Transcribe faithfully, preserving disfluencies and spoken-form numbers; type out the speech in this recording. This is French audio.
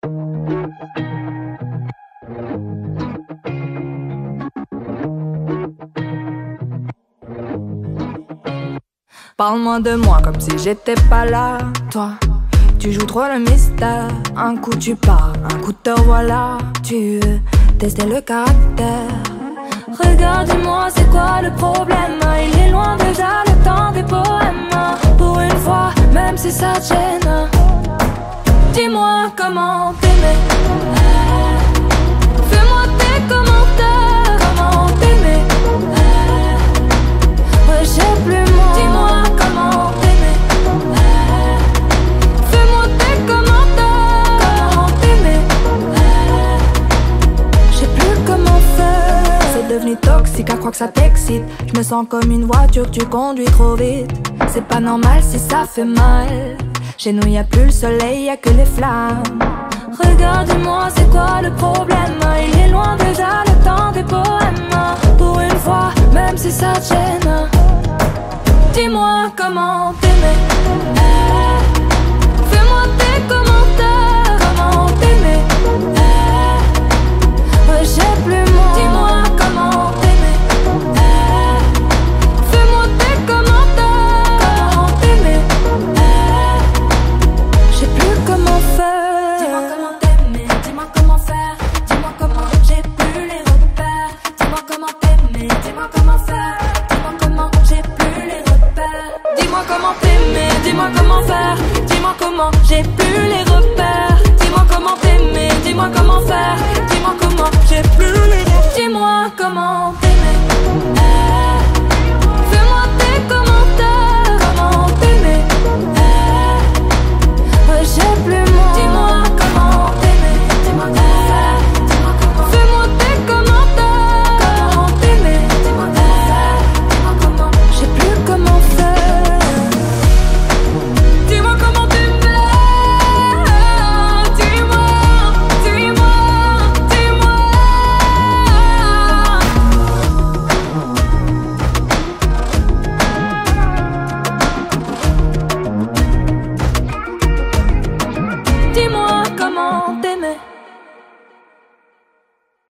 Parle-moi de moi comme si j'étais pas là. Toi, tu joues trop le mystère. Un coup tu pars, un coup te revoilà. Tu veux tester le caractère. Regarde, dis-moi, c'est quoi le problème? Il est loin déjà le temps des poèmes. Pour une fois, même si ça te gêne, dis-moi comment t'aimer. Fais-moi tes commentaires. Comment t'aimer? Ouais, j'ai plus moi. Dis-moi comment t'aimer. Fais-moi tes commentaires. Comment t'aimer? J'ai plus comment faire. C'est devenu toxique à croire que ça t'excite. Je me sens comme une voiture que tu conduis trop vite. C'est pas normal si ça fait mal. Chez nous y'a plus le soleil, y'a que les flammes. Regarde, dis-moi, c'est quoi le problème? Il est loin déjà le temps des poèmes. Pour une fois, même si ça te gêne, dis-moi comment t'aimer.